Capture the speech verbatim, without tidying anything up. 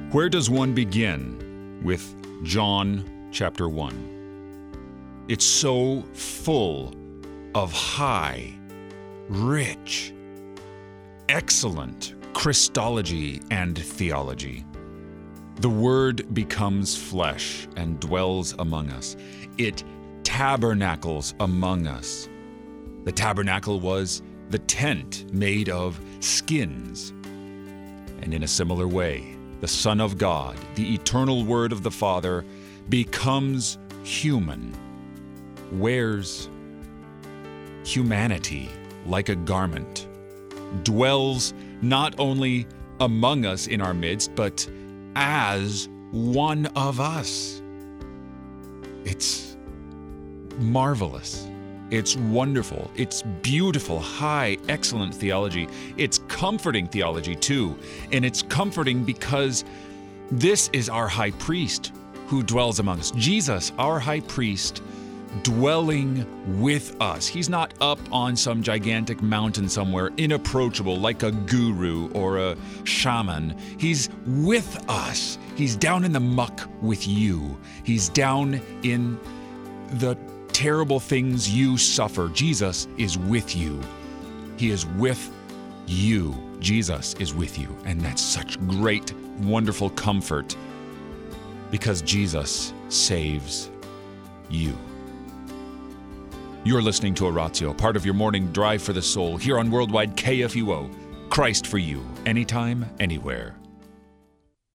Where does one begin with John chapter one? It's so full of high, rich, excellent Christology and theology. The Word becomes flesh and dwells among us. It tabernacles among us. The tabernacle was the tent made of skins. And in a similar way, the Son of God, the eternal Word of the Father, becomes human, wears humanity like a garment, dwells not only among us in our midst, but as one of us. It's marvelous. It's wonderful. It's beautiful, high, excellent theology. It's comforting theology too. And it's comforting because this is our high priest who dwells among us. Jesus, our high priest, dwelling with us. He's not up on some gigantic mountain somewhere, inapproachable like a guru or a shaman. He's with us. He's down in the muck with you. He's down in the terrible things you suffer. Jesus is with you. He is with you. Jesus is with you. And that's such great, wonderful comfort because Jesus saves you. You're listening to Oratio, part of your morning drive for the soul, here on Worldwide K F U O. Christ for you, anytime, anywhere.